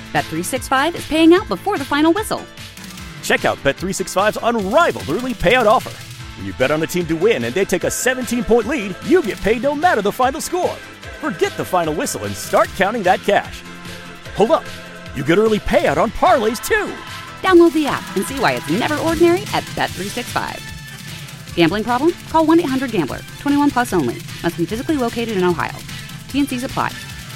Bet365 is paying out before the final whistle. Check out Bet365's unrivaled early payout offer. When you bet on a team to win and they take a 17-point lead, you get paid no matter the final score. Forget the final whistle and start counting that cash. Hold up. You get early payout on parlays, too. Download the app and see why it's never ordinary at Bet365. Gambling problem? Call 1-800-GAMBLER. 21 plus only. Must be physically located in Ohio. T&Cs apply.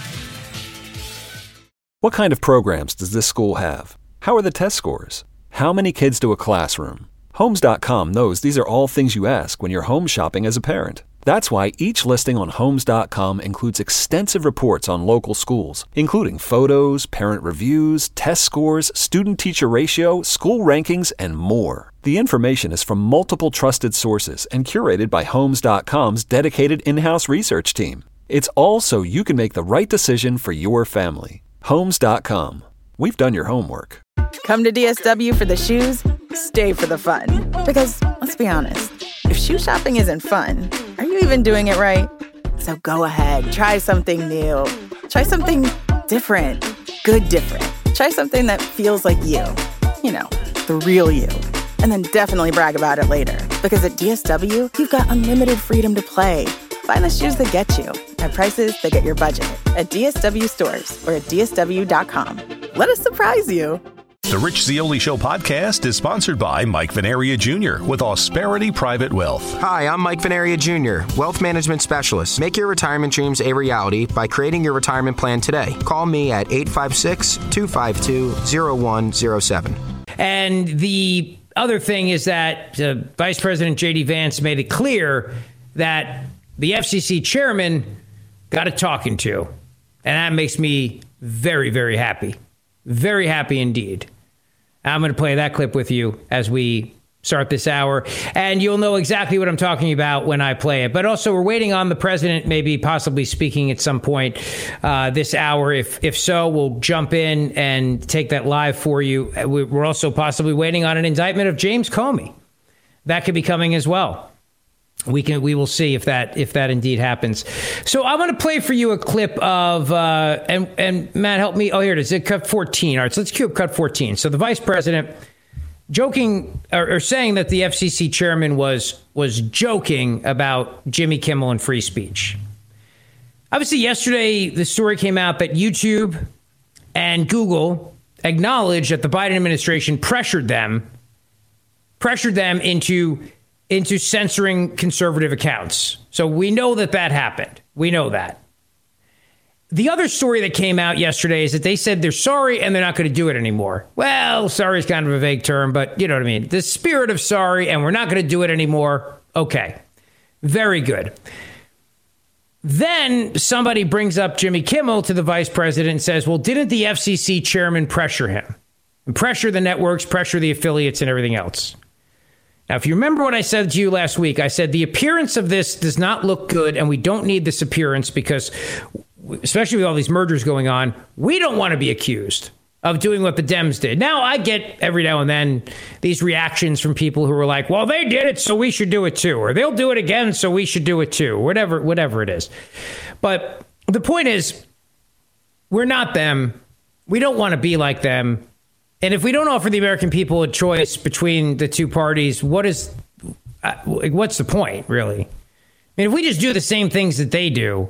What kind of programs does this school have? How are the test scores? How many kids do a classroom? Homes.com knows these are all things you ask when you're home shopping as a parent. That's why each listing on Homes.com includes extensive reports on local schools, including photos, parent reviews, test scores, student-teacher ratio, school rankings, and more. The information is from multiple trusted sources and curated by Homes.com's dedicated in-house research team. It's all so you can make the right decision for your family. Homes.com. We've done your homework. Come to DSW for the shoes, stay for the fun. Because, let's be honest, if shoe shopping isn't fun, are you even doing it right? So go ahead, try something new. Try something different. Good different. Try something that feels like you. You know, the real you. And then definitely brag about it later. Because at DSW, you've got unlimited freedom to play. Find the shoes that get you at prices that get your budget at DSW stores or at DSW.com. Let us surprise you. The Rich Zeoli Show podcast is sponsored by Mike Venaria Jr. with Austerity Private Wealth. Hi, I'm Mike Venaria Jr., Wealth Management Specialist. Make your retirement dreams a reality by creating your retirement plan today. Call me at 856-252-0107. And the other thing is that Vice President J.D. Vance made it clear that the FCC chairman got a talking to. And that makes me very, very happy. Very happy indeed. I'm going to play that clip with you as we start this hour, and you'll know exactly what I'm talking about when I play it. But also, we're waiting on the president maybe possibly speaking at some point this hour. If so, we'll jump in and take that live for you. We're also possibly waiting on an indictment of James Comey. That could be coming as well. We will see if that indeed happens. So I want to play for you a clip of and Matt, help me. Oh, here it is. Cut 14. All right, so let's cue up cut 14. So the vice president joking or saying that the FCC chairman was joking about Jimmy Kimmel and free speech. Obviously, yesterday the story came out that YouTube and Google acknowledged that the Biden administration pressured them into censoring conservative accounts. So we know that happened. We know that. The other story that came out yesterday is that they said they're sorry and they're not going to do it anymore. Well, sorry is kind of a vague term, but you know what I mean. The spirit of sorry and we're not going to do it anymore. Okay. Very good. Then somebody brings up Jimmy Kimmel to the vice president and says, well, didn't the FCC chairman pressure him? And pressure the networks, pressure the affiliates and everything else. Now, if you remember what I said to you last week, I said the appearance of this does not look good, and we don't need this appearance because, especially with all these mergers going on, we don't want to be accused of doing what the Dems did. Now, I get every now and then these reactions from people who are like, well, they did it, so we should do it too, or they'll do it again, so we should do it too, whatever it is. But the point is, we're not them. We don't want to be like them. And if we don't offer the American people a choice between the two parties, what's the point, really? I mean, if we just do the same things that they do,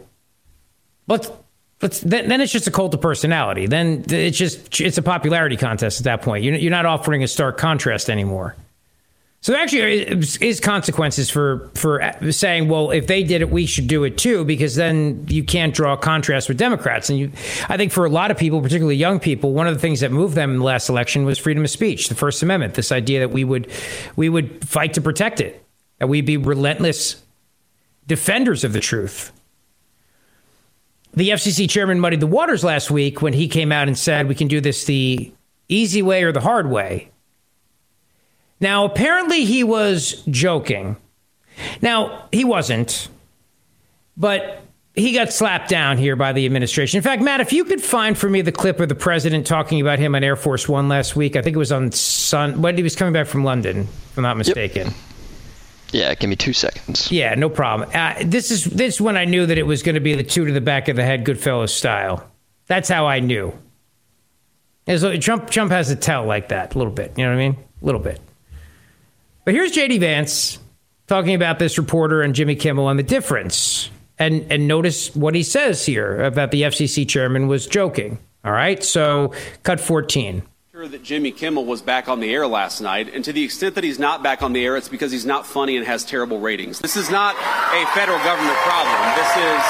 then it's just a cult of personality. Then it's a popularity contest at that point. You're not offering a stark contrast anymore. So there actually is consequences for saying, well, if they did it, we should do it too, because then you can't draw a contrast with Democrats. And I think for a lot of people, particularly young people, one of the things that moved them in the last election was freedom of speech, the First Amendment, this idea that we would fight to protect it, that we'd be relentless defenders of the truth. The FCC chairman muddied the waters last week when he came out and said we can do this the easy way or the hard way. Now, apparently he was joking. Now, he wasn't, but he got slapped down here by the administration. In fact, Matt, if you could find for me the clip of the president talking about him on Air Force One last week, I think it was on when he was coming back from London, if I'm not mistaken. Yep. Yeah, give me 2 seconds. Yeah, no problem. This is when I knew that it was going to be the two to the back of the head, Goodfellas style. That's how I knew. Trump has a tell like that a little bit. You know what I mean? A little bit. But here's J.D. Vance talking about this reporter and Jimmy Kimmel and the difference. And notice what he says here about the FCC chairman was joking. All right, so cut 14. Sure that Jimmy Kimmel was back on the air last night, and to the extent that he's not back on the air, it's because he's not funny and has terrible ratings. This is not a federal government problem. This is...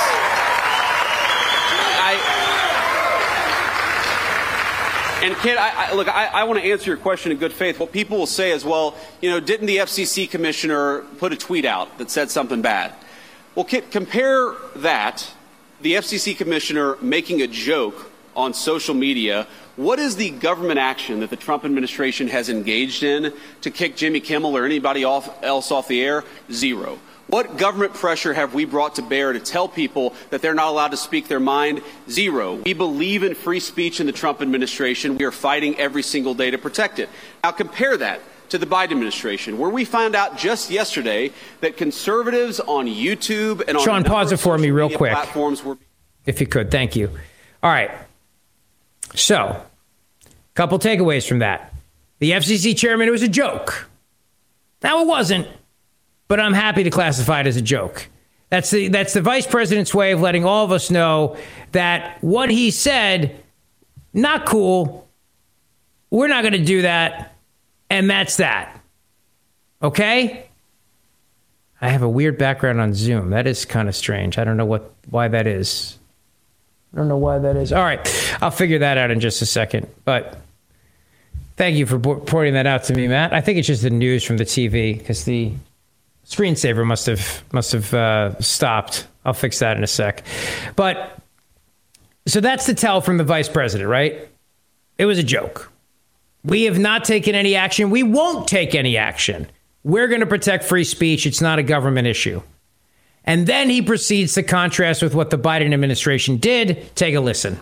And Kit, I want to answer your question in good faith. What people will say is, well, didn't the FCC commissioner put a tweet out that said something bad? Well, Kit, compare that, the FCC commissioner making a joke on social media. What is the government action that the Trump administration has engaged in to kick Jimmy Kimmel or anybody else off the air? Zero. What government pressure have we brought to bear to tell people that they're not allowed to speak their mind? Zero. We believe in free speech in the Trump administration. We are fighting every single day to protect it. Now compare that to the Biden administration, where we found out just yesterday that conservatives on YouTube and on Sean, pause it for me real quick, platforms were... if you could. Thank you. All right. So, a couple takeaways from that. The FCC chairman, it was a joke. Now, it wasn't, but I'm happy to classify it as a joke. That's the vice president's way of letting all of us know that what he said, not cool. We're not going to do that. And that's that. Okay? I have a weird background on Zoom. That is kind of strange. I don't know why that is. All right. I'll figure that out in just a second. But thank you for pointing that out to me, Matt. I think it's just the news from the TV because the screensaver must have stopped. I'll fix that in a sec. But so that's the tell from the vice president, right? It was a joke. We have not taken any action. We won't take any action. We're going to protect free speech. It's not a government issue. And then he proceeds to contrast with what the Biden administration did. Take a listen.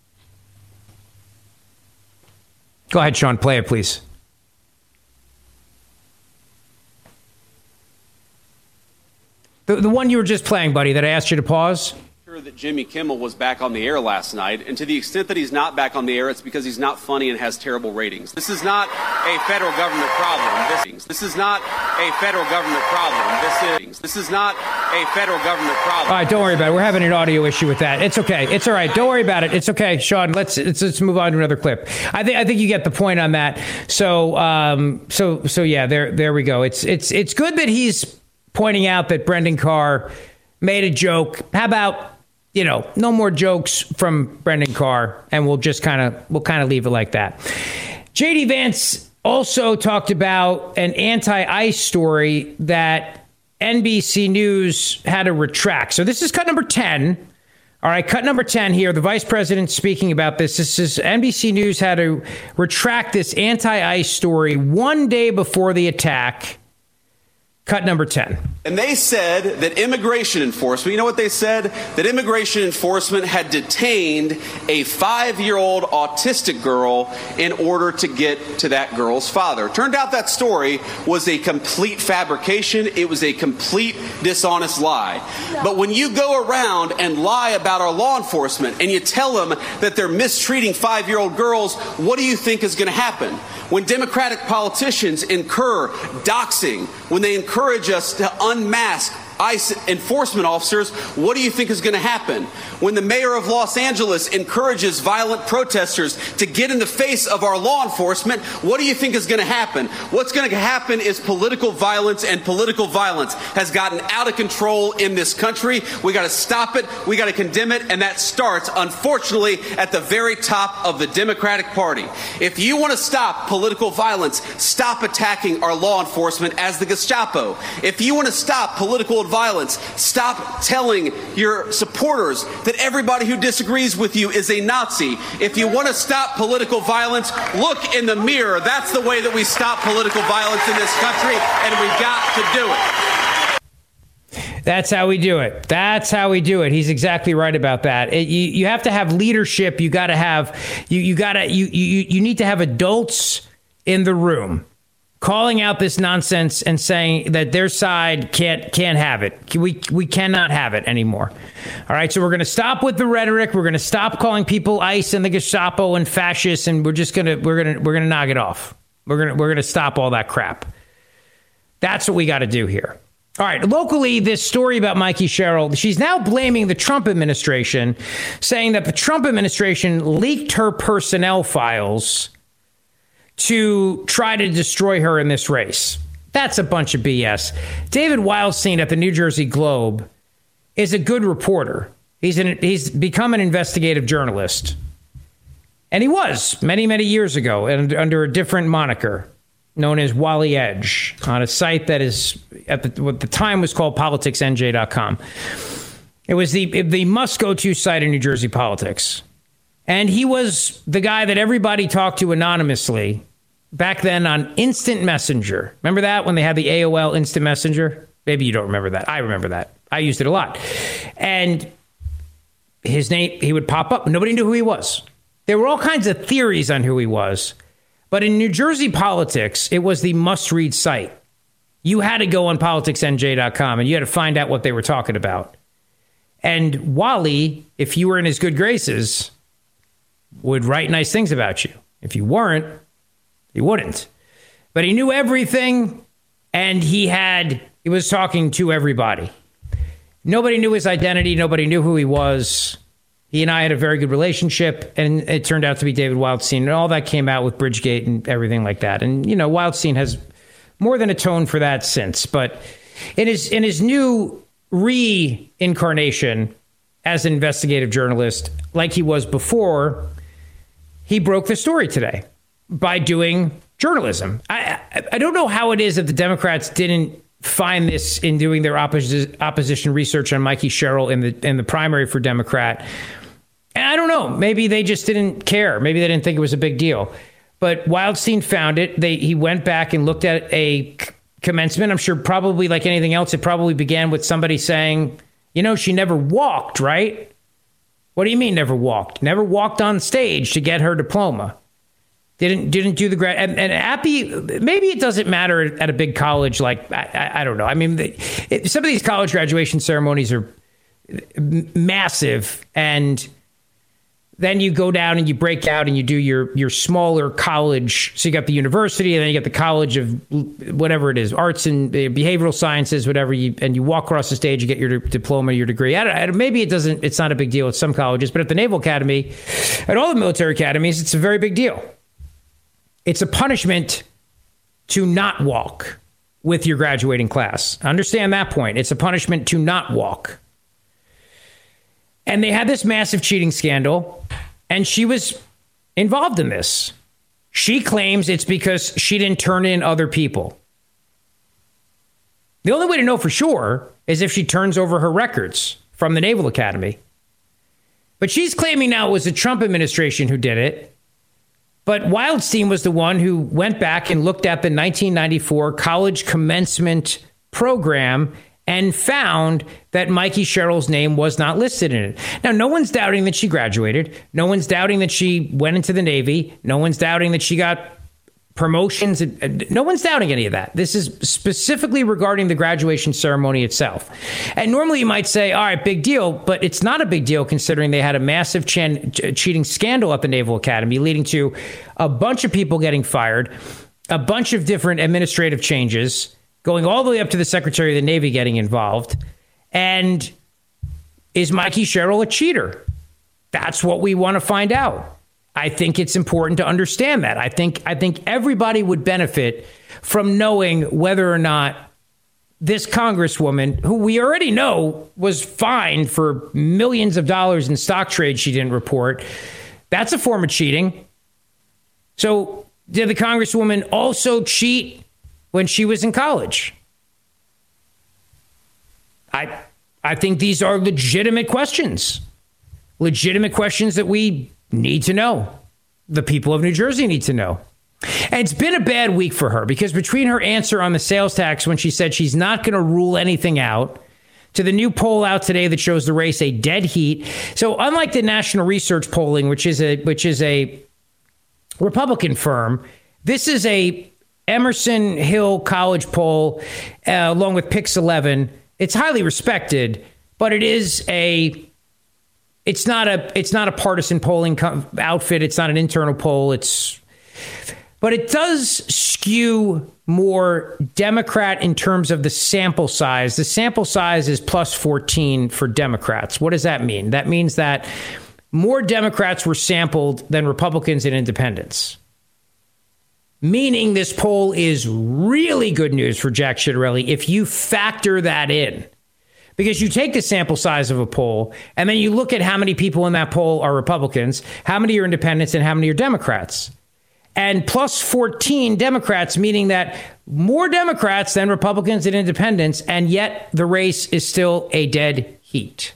Go ahead, Sean. Play it, please. The one you were just playing, buddy, that I asked you to pause. That Jimmy Kimmel was back on the air last night, and to the extent that he's not back on the air, it's because he's not funny and has terrible ratings. This is not a federal government problem. This is not a federal government problem. This is not a federal government problem. All right, don't worry about it. We're having an audio issue with that. It's okay. It's all right. Don't worry about it. It's okay, Sean. Let's move on to another clip. I think you get the point on that. So yeah, there we go. It's good that he's pointing out that Brendan Carr made a joke. How about no more jokes from Brendan Carr, and we'll kind of leave it like that. J.D. Vance also talked about an anti-ICE story that NBC News had to retract. So this is cut number 10. All right, cut number 10 here. The vice president speaking about this. This is NBC News had to retract this anti-ICE story one day before the attack. Cut number 10. And they said that immigration enforcement, you know what they said? That immigration enforcement had detained a 5-year-old autistic girl in order to get to that girl's father. Turned out that story was a complete fabrication. It was a complete dishonest lie. But when you go around and lie about our law enforcement and you tell them that they're mistreating 5-year-old girls, what do you think is going to happen? When Democratic politicians incur doxing, when they encourage us to unmask ICE enforcement officers, what do you think is going to happen? When the mayor of Los Angeles encourages violent protesters to get in the face of our law enforcement, what do you think is going to happen? What's going to happen is political violence, and political violence has gotten out of control in this country. We got to stop it. We got to condemn it. And that starts, unfortunately, at the very top of the Democratic Party. If you want to stop political violence, stop attacking our law enforcement as the Gestapo. If you want to stop political violence, stop telling your supporters that everybody who disagrees with you is a Nazi. If you want to stop political violence, look in the mirror. That's the way that we stop political violence in this country, and we've got to do it. That's how we do it. That's how we do it. He's exactly right about that. You have to have leadership. You got to have you need to have adults in the room. calling out this nonsense and saying that their side can't have it. We cannot have it anymore. All right, so we're going to stop with the rhetoric. We're going to stop calling people ICE and the Gestapo and fascists, and we're going to knock it off. We're going to stop all that crap. That's what we got to do here. All right, locally, this story about Mikey Sherrill, she's now blaming the Trump administration, saying that the Trump administration leaked her personnel files to try to destroy her in this race. That's a bunch of BS. David Wildstein at the New Jersey Globe is a good reporter. He's become an investigative journalist. And he was many, many years ago and under a different moniker known as Wally Edge on a site that is what the time was called politicsnj.com. It was the must-go-to site in New Jersey politics. And he was the guy that everybody talked to anonymously back then on Instant Messenger. Remember that when they had the AOL Instant Messenger? Maybe you don't remember that. I remember that. I used it a lot. And his name, he would pop up. Nobody knew who he was. There were all kinds of theories on who he was. But in New Jersey politics, it was the must-read site. You had to go on politicsnj.com and you had to find out what they were talking about. And Wally, if you were in his good graces, would write nice things about you. If you weren't, he wouldn't. But he knew everything, and he was talking to everybody. Nobody knew his identity. Nobody knew who he was. He and I had a very good relationship, and it turned out to be David Wildstein. And all that came out with Bridgegate and everything like that. And, Wildstein has more than atoned for that since. But in his new reincarnation as an investigative journalist, like he was before, he broke the story today by doing journalism. I don't know how it is that the Democrats didn't find this in doing their opposition research on Mikey Sherrill in the primary for Democrat. And I don't know. Maybe they just didn't care. Maybe they didn't think it was a big deal. But Wildstein found it. He went back and looked at a commencement. I'm sure probably like anything else, it probably began with somebody saying, she never walked, right? What do you mean never walked? Never walked on stage to get her diploma. Didn't do the grad. And Appy, maybe it doesn't matter at a big college. Like, I don't know. I mean, some of these college graduation ceremonies are massive. And then you go down and you break out and you do your smaller college. So you got the university and then you got the college of whatever it is, arts and behavioral sciences, whatever. And you walk across the stage, you get your diploma, your degree. Maybe it's not a big deal at some colleges, but at the Naval Academy, at all the military academies, it's a very big deal. It's a punishment to not walk with your graduating class. Understand that point. It's a punishment to not walk. And they had this massive cheating scandal, and she was involved in this. She claims it's because she didn't turn in other people. The only way to know for sure is if she turns over her records from the Naval Academy. But she's claiming now it was the Trump administration who did it. But Wildstein was the one who went back and looked at the 1994 college commencement program and found that Mikey Sherrill's name was not listed in it. Now, no one's doubting that she graduated. No one's doubting that she went into the Navy. No one's doubting that she got promotions. No one's doubting any of that. This is specifically regarding the graduation ceremony itself. And normally you might say, all right, big deal, but it's not a big deal considering they had a massive cheating scandal at the Naval Academy leading to a bunch of people getting fired, a bunch of different administrative changes, going all the way up to the Secretary of the Navy getting involved. And is Mikey Sherrill a cheater? That's what we want to find out. I think it's important to understand that. I think everybody would benefit from knowing whether or not this congresswoman, who we already know was fined for millions of dollars in stock trade she didn't report, that's a form of cheating. So did the congresswoman also cheat when she was in college? I think these are legitimate questions that we need to know. The people of New Jersey need to know. And it's been a bad week for her because between her answer on the sales tax when she said she's not going to rule anything out, to the new poll out today that shows the race a dead heat. So unlike the National Research Polling, which is a Republican firm, this is a Emerson Hill College poll, along with Pix 11. It's highly respected, but it's not a partisan polling outfit. It's not an internal poll. But it does skew more Democrat in terms of the sample size. The sample size is plus 14 for Democrats. What does that mean? That means that more Democrats were sampled than Republicans and independents. Meaning this poll is really good news for Jack Ciattarelli if you factor that in. Because you take the sample size of a poll, and then you look at how many people in that poll are Republicans, how many are independents, and how many are Democrats. And plus 14 Democrats, meaning that more Democrats than Republicans and independents, and yet the race is still a dead heat.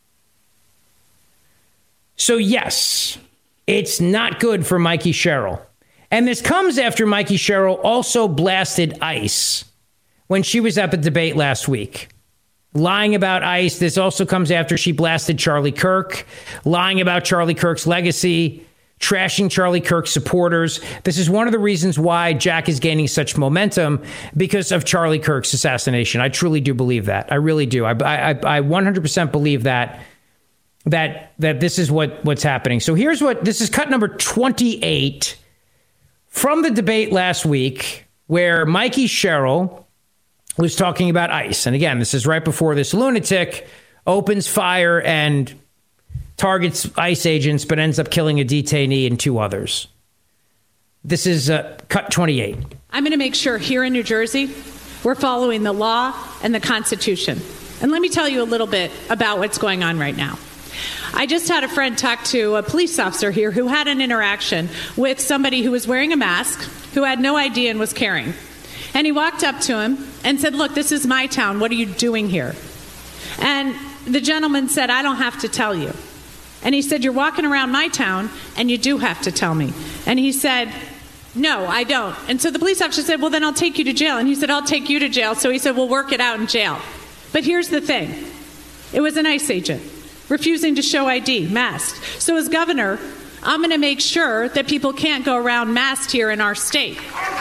So yes, it's not good for Mikey Sherrill. And this comes after Mikey Sherrill also blasted ICE when she was at the debate last week. Lying about ICE. This also comes after she blasted Charlie Kirk, lying about Charlie Kirk's legacy, trashing Charlie Kirk's supporters. This is one of the reasons why Jack is gaining such momentum, because of Charlie Kirk's assassination. I truly do believe that. I really do. I 100% believe that this is what's happening. So this is cut number 28 from the debate last week, where Mikey Sherrill was talking about ICE. And again, this is right before this lunatic opens fire and targets ICE agents, but ends up killing a detainee and 2 others. This is cut 28. I'm going to make sure here in New Jersey, we're following the law and the Constitution. And let me tell you a little bit about what's going on right now. I just had a friend talk to a police officer here who had an interaction with somebody who was wearing a mask, who had no ID and was carrying. And he walked up to him and said, "Look, this is my town. What are you doing here?" And the gentleman said, "I don't have to tell you." And he said, "You're walking around my town and you do have to tell me." And he said, "No, I don't." And so the police officer said, "Well, then I'll take you to jail." And he said, "I'll take you to jail." So he said, "We'll work it out in jail." But here's the thing. It was an ICE agent refusing to show ID, masked. So as governor, I'm going to make sure that people can't go around masked here in our state.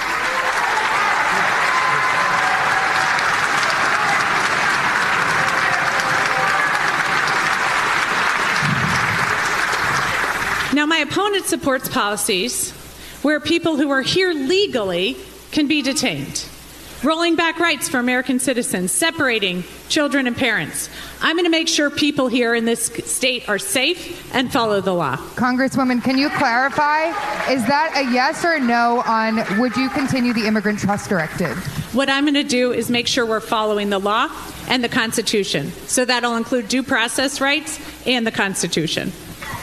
Now, my opponent supports policies where people who are here legally can be detained, rolling back rights for American citizens, separating children and parents. I'm going to make sure people here in this state are safe and follow the law. Congresswoman, can you clarify? Is that a yes or a no on would you continue the Immigrant Trust Directive? What I'm going to do is make sure we're following the law and the Constitution. So that'll include due process rights and the Constitution.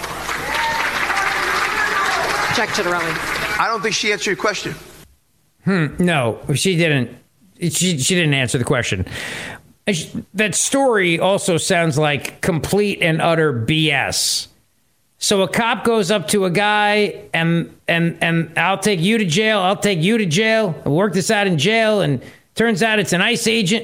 Jack Ciattarelli. I don't think she answered your question. No, she didn't. She didn't answer the question. That story also sounds like complete and utter BS. So a cop goes up to a guy and I'll take you to jail. I'll take you to jail. I'll work this out in jail. And turns out it's an ICE agent.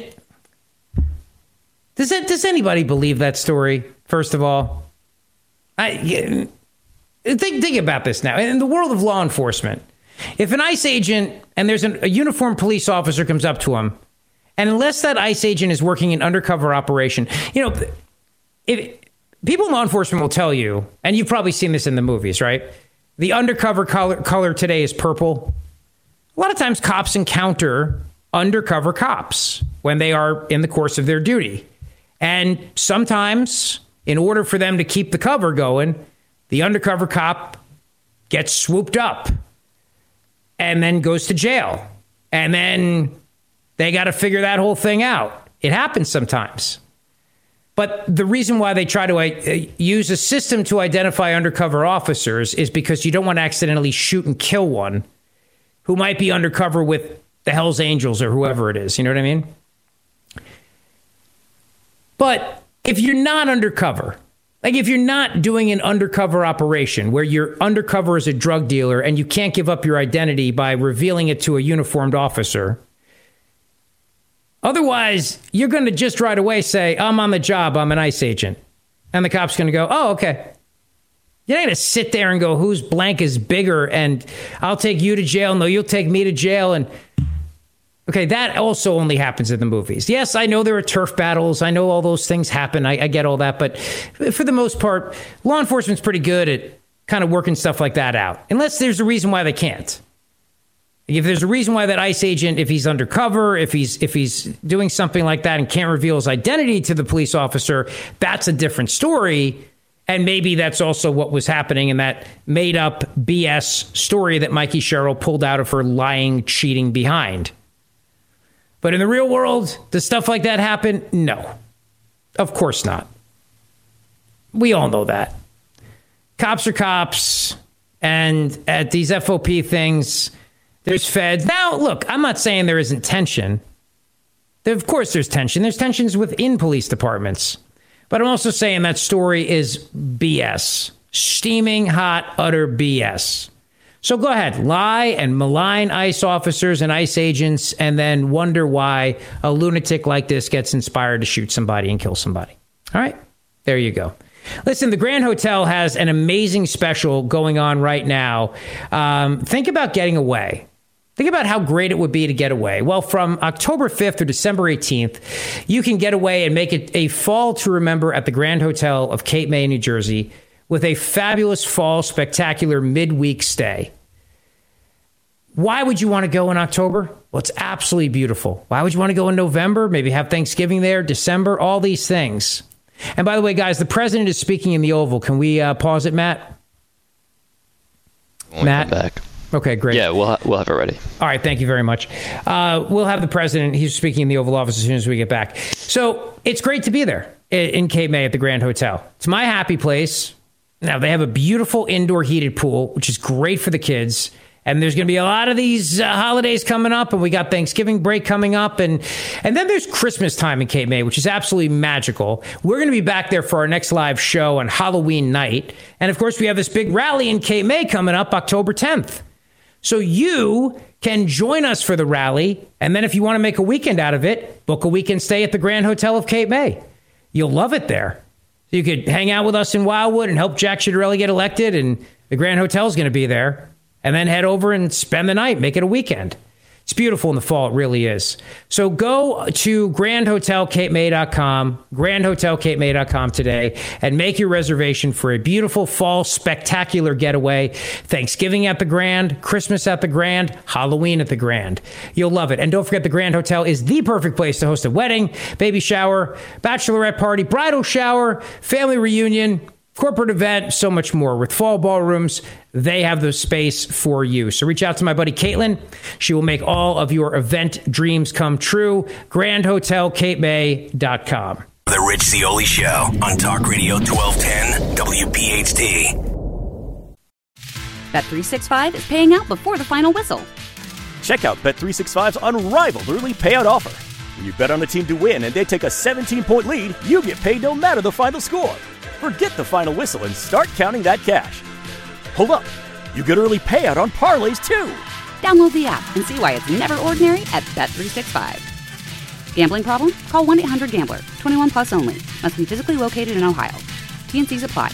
Does anybody believe that story? First of all, think about this now. In the world of law enforcement, if an ICE agent and there's a uniformed police officer comes up to him, and unless that ICE agent is working an undercover operation, if people in law enforcement will tell you, and you've probably seen this in the movies, right? The undercover color today is purple. A lot of times cops encounter undercover cops when they are in the course of their duty. And sometimes, in order for them to keep the cover going, the undercover cop gets swooped up and then goes to jail. And then they got to figure that whole thing out. It happens sometimes. But the reason why they try to use a system to identify undercover officers is because you don't want to accidentally shoot and kill one who might be undercover with the Hells Angels or whoever it is. You know what I mean? But if you're not undercover, like if you're not doing an undercover operation where you're undercover as a drug dealer and you can't give up your identity by revealing it to a uniformed officer, otherwise you're going to just right away say, I'm on the job, I'm an ICE agent. And the cop's going to go, oh, okay. You're not going to sit there and go, whose blank is bigger and I'll take you to jail. No, you'll take me to jail. And Okay, that also only happens in the movies. Yes, I know there are turf battles. I know all those things happen. I get all that. But for the most part, law enforcement's pretty good at kind of working stuff like that out. Unless there's a reason why they can't. If there's a reason why that ICE agent, if he's undercover, if he's doing something like that and can't reveal his identity to the police officer, that's a different story. And maybe that's also what was happening in that made up BS story that Mikey Sherrill pulled out of her lying, cheating behind. But in the real world, does stuff like that happen? No, of course not. We all know that. Cops are cops. And at these FOP things, there's feds. Now, look, I'm not saying there isn't tension. Of course there's tension. There's tensions within police departments. But I'm also saying that story is BS. Steaming hot, utter BS. So go ahead, lie and malign ICE officers and ICE agents and then wonder why a lunatic like this gets inspired to shoot somebody and kill somebody. All right, there you go. Listen, the Grand Hotel has an amazing special going on right now. Think about getting away. Think about how great it would be to get away. Well, from October 5th through December 18th, you can get away and make it a fall to remember at the Grand Hotel of Cape May, New Jersey, with a fabulous fall spectacular midweek stay. Why would you want to go in October? Well, it's absolutely beautiful. Why would you want to go in November? Maybe have Thanksgiving there, December, all these things. And by the way, guys, the president is speaking in the Oval. Can we pause it, Matt? Matt? Back. Okay, great. Yeah, we'll have it ready. All right, thank you very much. We'll have the president. He's speaking in the Oval Office as soon as we get back. So it's great to be there in Cape May at the Grand Hotel. It's my happy place. Now, they have a beautiful indoor heated pool, which is great for the kids. And there's going to be a lot of these holidays coming up, and we got Thanksgiving break coming up, and then there's Christmas time in Cape May, which is absolutely magical. We're going to be back there for our next live show on Halloween night. And, of course, we have this big rally in Cape May coming up October 10th. So you can join us for the rally, and then if you want to make a weekend out of it, book a weekend stay at the Grand Hotel of Cape May. You'll love it there. You could hang out with us in Wildwood and help Jack Ciattarelli get elected, and the Grand Hotel is going to be there. And then head over and spend the night, make it a weekend. It's beautiful in the fall, it really is. So go to grandhotelcapemay.com, grandhotelcapemay.com today, and make your reservation for a beautiful fall spectacular getaway. Thanksgiving at the Grand, Christmas at the Grand, Halloween at the Grand. You'll love it. And don't forget, the Grand Hotel is the perfect place to host a wedding, baby shower, bachelorette party, bridal shower, family reunion, corporate event, so much more. With fall ballrooms, they have the space for you. So reach out to my buddy Caitlin. She will make all of your event dreams come true. GrandHotelCapeMay.com. The Rich Zeoli Show on Talk Radio 1210 WPHT. Bet365 is paying out before the final whistle. Check out Bet365's unrivaled early payout offer. When you bet on a team to win and they take a 17-point lead, you get paid no matter the final score. Forget the final whistle and start counting that cash. Hold up. You get early payout on parlays, too. Download the app and see why it's never ordinary at Bet365. Gambling problem? Call 1-800-GAMBLER. 21 plus only. Must be physically located in Ohio. T&Cs apply.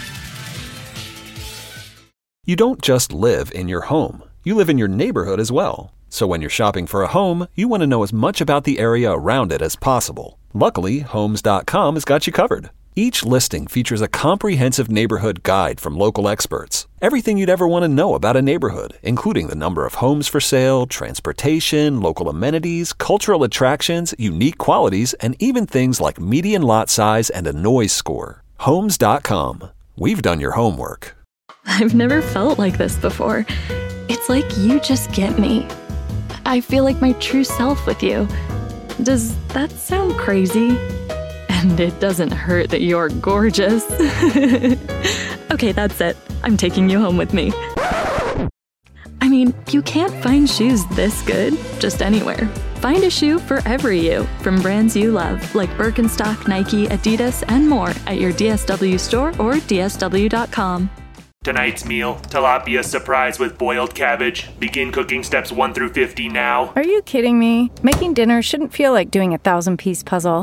You don't just live in your home. You live in your neighborhood as well. So when you're shopping for a home, you want to know as much about the area around it as possible. Luckily, Homes.com has got you covered. Each listing features a comprehensive neighborhood guide from local experts. Everything you'd ever want to know about a neighborhood, including the number of homes for sale, transportation, local amenities, cultural attractions, unique qualities, and even things like median lot size and a noise score. Homes.com. We've done your homework. I've never felt like this before. It's like you just get me. I feel like my true self with you. Does that sound crazy? And it doesn't hurt that you're gorgeous. Okay, that's it. I'm taking you home with me. I mean, you can't find shoes this good just anywhere. Find a shoe for every you from brands you love, like Birkenstock, Nike, Adidas, and more at your DSW store or DSW.com. Tonight's meal, tilapia surprise with boiled cabbage. Begin cooking steps 1 through 50 now. Are you kidding me? Making dinner shouldn't feel like doing a 1,000-piece puzzle.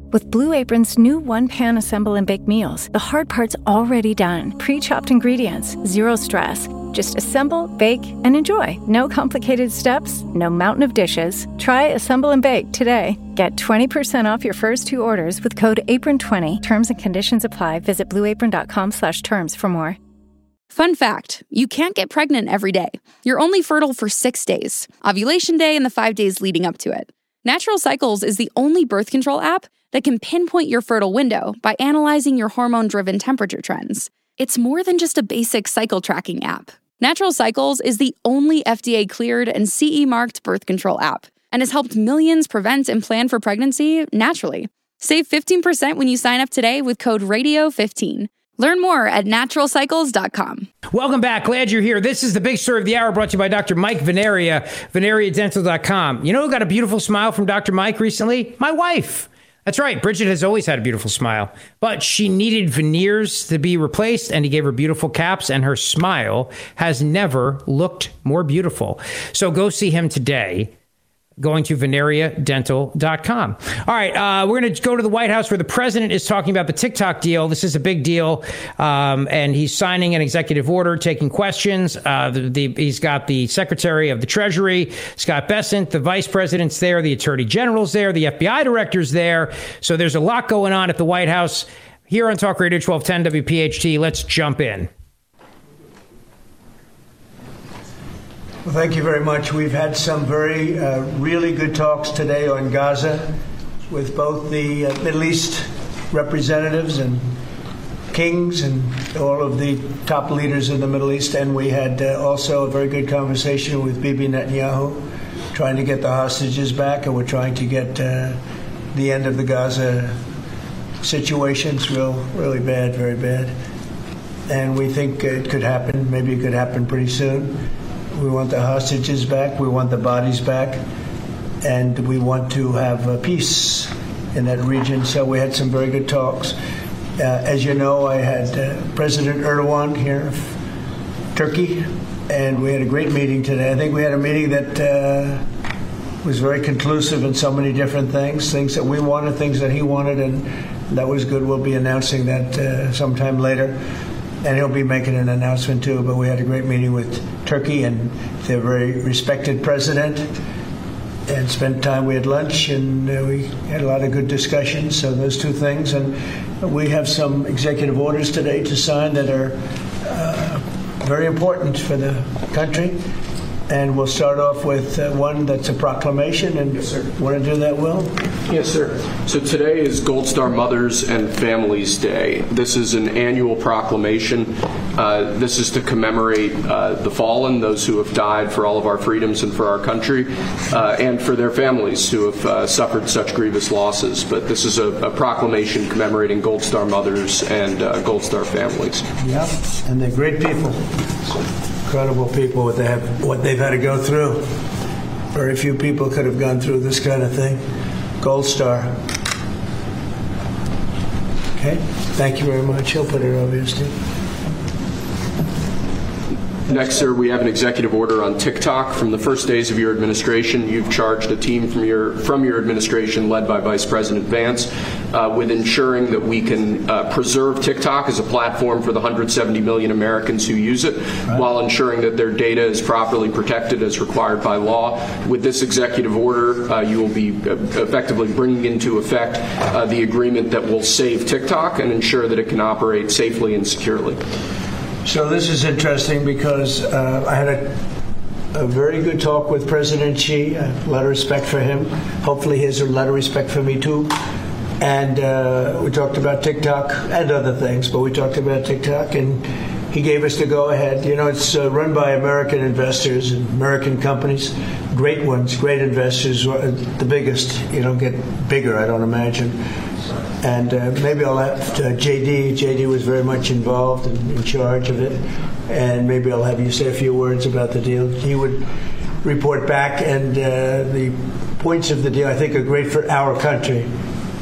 With Blue Apron's new one-pan assemble and bake meals, the hard part's already done. Pre-chopped ingredients, zero stress. Just assemble, bake, and enjoy. No complicated steps, no mountain of dishes. Try Assemble and Bake today. Get 20% off your first 2 orders with code APRON20. Terms and conditions apply. Visit blueapron.com/terms for more. Fun fact, you can't get pregnant every day. You're only fertile for 6 days. Ovulation day and the 5 days leading up to it. Natural Cycles is the only birth control app that can pinpoint your fertile window by analyzing your hormone-driven temperature trends. It's more than just a basic cycle tracking app. Natural Cycles is the only FDA-cleared and CE-marked birth control app and has helped millions prevent and plan for pregnancy naturally. Save 15% when you sign up today with code RADIO15. Learn more at naturalcycles.com. Welcome back. Glad you're here. This is the big story of the hour, brought to you by Dr. Mike Veneria, VeneriaDental.com. You know who got a beautiful smile from Dr. Mike recently? My wife. That's right. Bridget has always had a beautiful smile, but she needed veneers to be replaced, and he gave her beautiful caps, and her smile has never looked more beautiful. So go see him today, going to VeneriaDental.com. All right, we're going to go to the White House, where the president is talking about the TikTok deal. This is a big deal, and he's signing an executive order, taking questions. He's got the Secretary of the Treasury, Scott Bessent, the Vice President's there, the Attorney General's there, the FBI Director's there. So there's a lot going on at the White House. Here on Talk Radio 1210 WPHT, let's jump in. Well, thank you very much. We've had some very, really good talks today on Gaza with both the Middle East representatives and kings and all of the top leaders in the Middle East. And we had also a very good conversation with Bibi Netanyahu, trying to get the hostages back, and we're trying to get the end of the Gaza situation. It's really bad, very bad. And we think it could happen. Maybe it could happen pretty soon. We want the hostages back, we want the bodies back, and we want to have peace in that region. So we had some very good talks. As you know, I had President Erdogan here of Turkey, and we had a great meeting today. I think we had a meeting that was very conclusive in so many different things that we wanted, things that he wanted, and that was good. We'll be announcing that sometime later. And he'll be making an announcement, too. But we had a great meeting with Turkey, and they're a very respected president, and spent time. We had lunch, and we had a lot of good discussions. So those two things. And we have some executive orders today to sign that are very important for the country. And we'll start off with one that's a proclamation. And yes, sir. Want to do that, Will? Yes, sir. So today is Gold Star Mothers and Families Day. This is an annual proclamation. This is to commemorate the fallen, those who have died for all of our freedoms and for our country, and for their families who have suffered such grievous losses. But this is a proclamation commemorating Gold Star Mothers and Gold Star Families. Yep, and they're great people. Incredible people, what they've had to go through. Very few people could have gone through this kind of thing. Gold Star. Okay, thank you very much. He'll put it over, Steve. Next, sir, we have an executive order on TikTok. From the first days of your administration, you've charged a team from your administration, led by Vice President Vance, with ensuring that we can preserve TikTok as a platform for the 170 million Americans who use it, while ensuring that their data is properly protected as required by law. With this executive order, you will be effectively bringing into effect the agreement that will save TikTok and ensure that it can operate safely and securely. So this is interesting because I had a very good talk with President Xi, a lot of respect for him. Hopefully he has a lot of respect for me too. And we talked about TikTok and other things, but we talked about TikTok, and he gave us the go-ahead. You know, it's run by American investors and American companies, great ones, great investors, the biggest. You don't get bigger, I don't imagine. And maybe I'll have JD. JD was very much involved and in charge of it. And maybe I'll have you say a few words about the deal. He would report back, and the points of the deal, I think, are great for our country.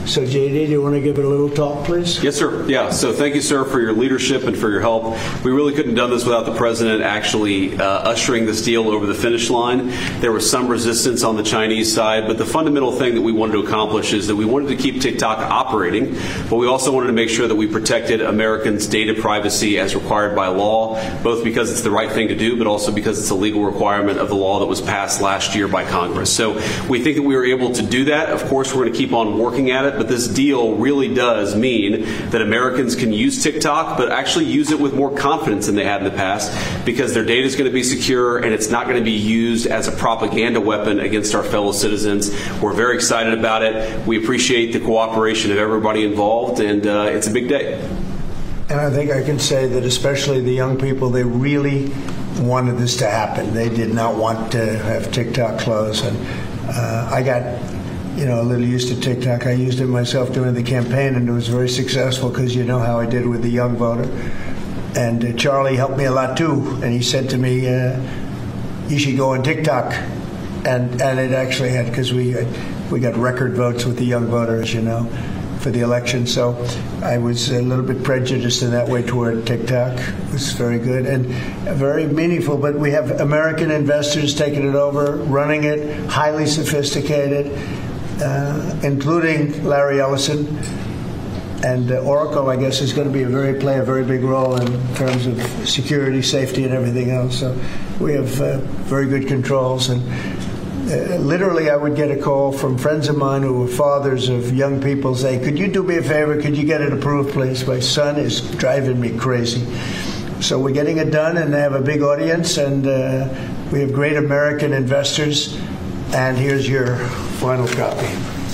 So, JD, do you want to give it a little talk, please? Yes, sir. Yeah. So thank you, sir, for your leadership and for your help. We really couldn't have done this without the president actually ushering this deal over the finish line. There was some resistance on the Chinese side, but the fundamental thing that we wanted to accomplish is that we wanted to keep TikTok operating, but we also wanted to make sure that we protected Americans' data privacy as required by law, both because it's the right thing to do, but also because it's a legal requirement of the law that was passed last year by Congress. So we think that we were able to do that. Of course, we're going to keep on working at it, but this deal really does mean that Americans can use TikTok, but actually use it with more confidence than they had in the past, because their data is going to be secure and it's not going to be used as a propaganda weapon against our fellow citizens. We're very excited about it. We appreciate the cooperation of everybody involved, and it's a big day. And I think I can say that especially the young people, they really wanted this to happen. They did not want to have TikTok close. And I got a little used to TikTok. I used it myself during the campaign, and it was very successful because you know how I did with the young voter. And Charlie helped me a lot too. And he said to me, you should go on TikTok. And it actually had, because we got record votes with the young voter, as you know, for the election. So I was a little bit prejudiced in that way toward TikTok. It was very good and very meaningful. But we have American investors taking it over, running it, highly sophisticated, including Larry Ellison. And Oracle, I guess, is going to play a very big role in terms of security, safety, and everything else. So we have very good controls. And literally, I would get a call from friends of mine who were fathers of young people saying, could you do me a favor? Could you get it approved, please? My son is driving me crazy. So we're getting it done, and they have a big audience, and we have great American investors. And here's your final copy.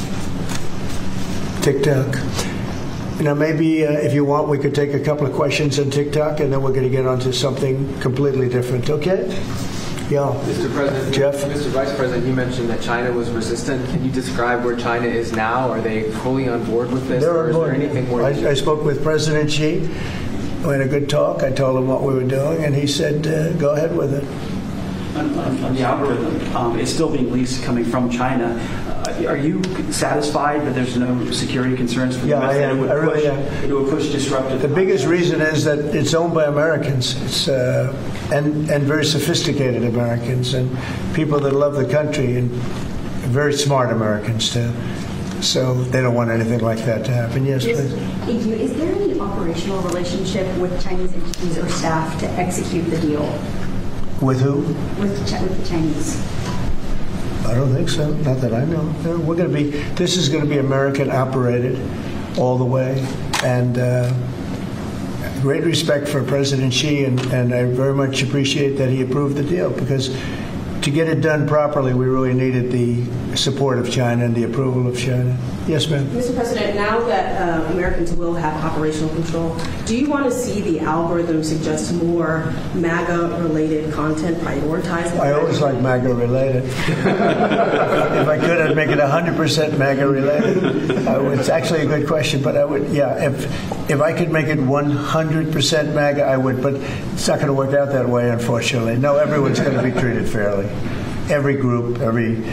TikTok. Maybe if you want, we could take a couple of questions on TikTok, and then we're going to get onto something completely different. Okay? Yeah. Mr. President, Jeff? Mr. Vice President, you mentioned that China was resistant. Can you describe where China is now? Are they fully on board with this? They're on board. Is there anything more? I spoke with President Xi. We had a good talk. I told him what we were doing, and he said, go ahead with it. On the algorithm, it's still being leased coming from China. Are you satisfied that there's no security concerns for the I am. I really am. It would push disruptive. The biggest reason is that it's owned by Americans, and very sophisticated Americans, and people that love the country, and very smart Americans too. So they don't want anything like that to happen. Yes, please. Thank you. Is there any operational relationship with Chinese entities or staff to execute the deal? With who? With the Chinese. I don't think so. Not that I know. No, this is going to be American operated all the way. And great respect for President Xi, and I very much appreciate that he approved the deal, because to get it done properly, we really needed the support of China and the approval of China. Yes, ma'am. Mr. President, now that Americans will have operational control, do you want to see the algorithm suggest more MAGA-related content prioritized? I always like MAGA-related. If I could, I'd make it 100% MAGA-related. It's actually a good question, but I would, if I could make it 100% MAGA, I would, but it's not going to work out that way, unfortunately. No, everyone's going to be treated fairly. Every group, every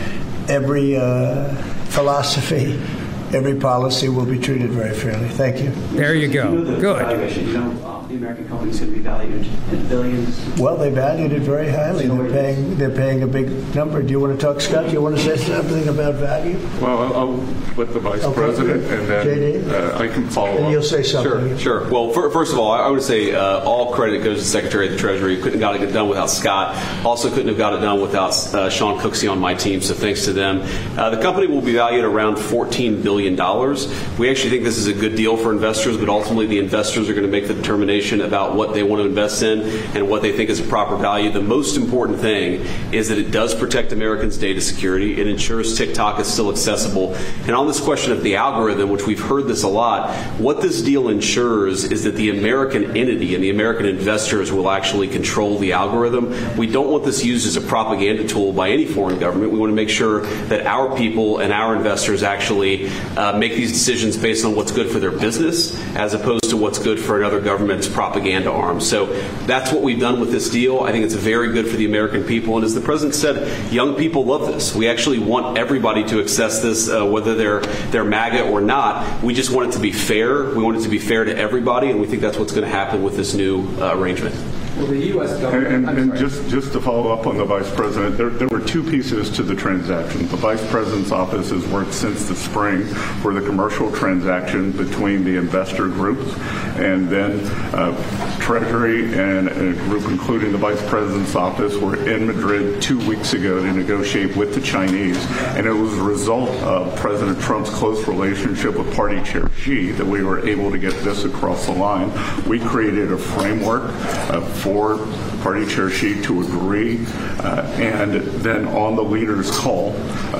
philosophy, every policy will be treated very fairly. Thank you. There you go. Good. The American company is going to be valued in billions. Well, they valued it very highly. They're paying a big number. Do you want to talk, Scott? Do you want to say something about value? Well, I'll let the Vice President, and then I can follow up. And you'll say something. Sure. Well, first of all, I would say all credit goes to the Secretary of the Treasury. Couldn't have got it done without Scott. Also couldn't have got it done without Sean Cooksey on my team, so thanks to them. The company will be valued around $14 billion. We actually think this is a good deal for investors, but ultimately the investors are going to make the determination about what they want to invest in and what they think is a proper value. The most important thing is that it does protect Americans' data security. It ensures TikTok is still accessible. And on this question of the algorithm, which we've heard this a lot, what this deal ensures is that the American entity and the American investors will actually control the algorithm. We don't want this used as a propaganda tool by any foreign government. We want to make sure that our people and our investors actually make these decisions based on what's good for their business as opposed to what's good for another government's president's propaganda arm. So that's what we've done with this deal. I think it's very good for the American people. And as the president said, young people love this. We actually want everybody to access this, whether they're MAGA or not. We just want it to be fair. We want it to be fair to everybody, and we think that's what's going to happen with this new arrangement. Well, the U.S. government... And just to follow up on the Vice President, there were two pieces to the transaction. The Vice President's office has worked since the spring for the commercial transaction between the investor groups, and then Treasury and a group including the Vice President's office were in Madrid 2 weeks ago to negotiate with the Chinese, and it was a result of President Trump's close relationship with Party Chair Xi that we were able to get this across the line. We created a framework for Party Chair Xi to agree, and then on the leaders' call,